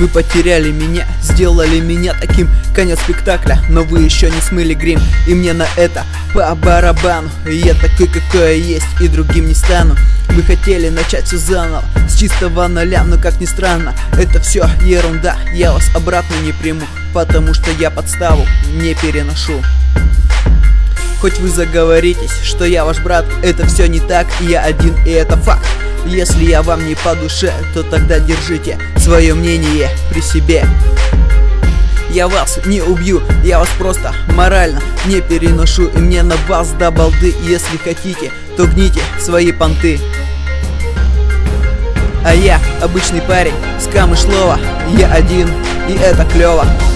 Вы потеряли меня, сделали меня таким. Конец спектакля, но вы еще не смыли грим. И мне на это по барабану. Я такой, какой я есть, и другим не стану. Вы хотели начать все заново, с чистого нуля, но как ни странно, это все ерунда. Я вас обратно не приму, потому что я подставу не переношу. Хоть вы заговоритесь, что я ваш брат, это все не так, я один, и это факт. Если я вам не по душе, то тогда держите свое мнение при себе. Я вас не убью, я вас просто морально не переношу. И мне на вас до балды, если хотите, то гните свои понты. А я обычный парень с Камышлова, я один, и это клево.